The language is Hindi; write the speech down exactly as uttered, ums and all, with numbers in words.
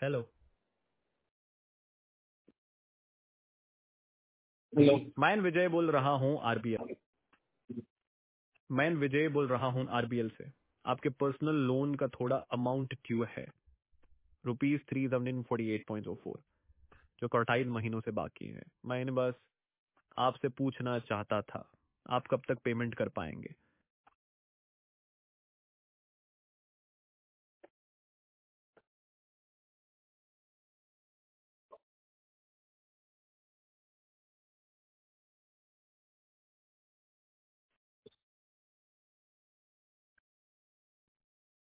हेलो। हेलो। मैं विजय बोल रहा हूँ आरबीएल। मैं विजय बोल रहा हूँ आरबीएल से। आपके पर्सनल लोन का थोड़ा अमाउंट ड्यू है, rupees three thousand forty eight point O four, जो अट्ठाईस महीनों से बाकी है। मैंने बस आपसे पूछना चाहता था, आप कब तक पेमेंट कर पाएंगे?